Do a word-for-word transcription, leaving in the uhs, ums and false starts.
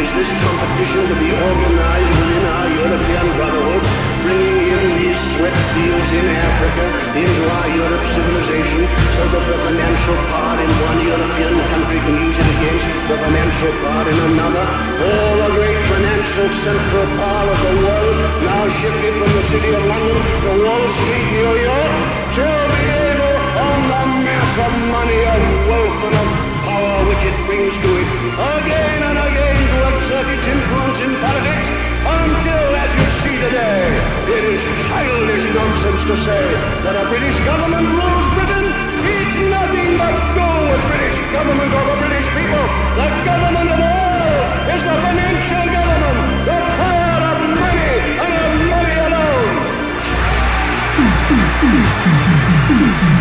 is this competition to be organized within our European Brotherhood, bringing in these sweat fields in Africa into our Europe civilization so that the financial part in one European country can use it against the financial part in another? All the great financial central part of the world, now shifted from the city of London to Wall Street, New York, shall be able, on the mass of money, of wealth, and of power which it brings to it, again and again to exert its influence in politics, until, as you see today, it is childish nonsense to say that a British government rules Britain. It's nothing but go with British government or the British people. The government of the world is the financial government, the power of money and of money alone.